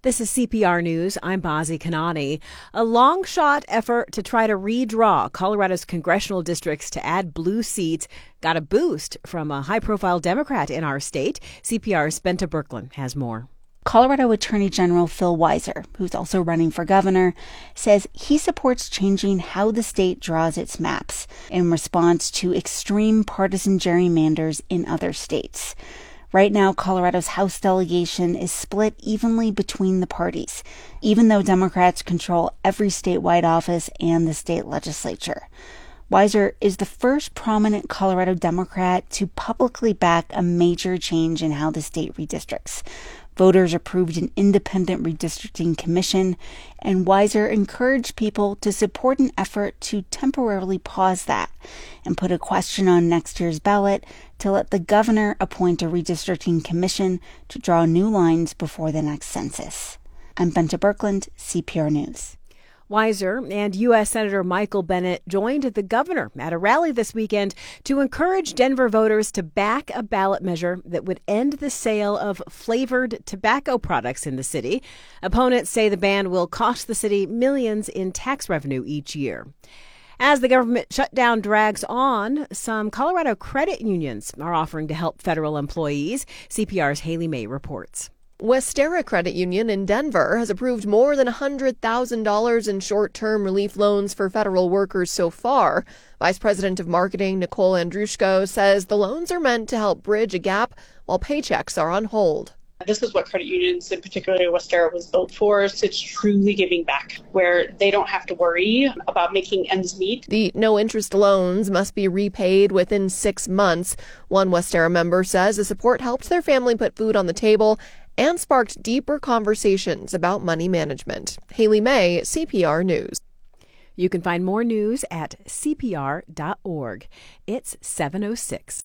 This is CPR News. I'm Bazi Kanani. A long-shot effort to try to redraw Colorado's congressional districts to add blue seats got a boost from a high-profile Democrat in our state. CPR's Bente Birkeland has more. Colorado Attorney General Phil Weiser, who's also running for governor, says he supports changing how the state draws its maps in response to extreme partisan gerrymanders in other states. Right now, Colorado's House delegation is split evenly between the parties, even though Democrats control every statewide office and the state legislature. Weiser is the first prominent Colorado Democrat to publicly back a major change in how the state redistricts. Voters approved an independent redistricting commission, and Weiser encouraged people to support an effort to temporarily pause that and put a question on next year's ballot to let the governor appoint a redistricting commission to draw new lines before the next census. I'm Bente Birkeland, CPR News. Weiser and U.S. Senator Michael Bennet joined the governor at a rally this weekend to encourage Denver voters to back a ballot measure that would end the sale of flavored tobacco products in the city. Opponents say the ban will cost the city millions in tax revenue each year. As the government shutdown drags on, some Colorado credit unions are offering to help federal employees. CPR's Haley May reports. Westera Credit Union in Denver has approved more than $100,000 in short-term relief loans for federal workers so far. Vice President of Marketing Nicole Andrushko says the loans are meant to help bridge a gap while paychecks are on hold. This is what credit unions, and particularly Westera, was built for. It's truly giving back, where they don't have to worry about making ends meet. The no-interest loans must be repaid within 6 months. One Westera member says the support helped their family put food on the table and sparked deeper conversations about money management. Haley May, CPR News. You can find more news at cpr.org. It's 7:06.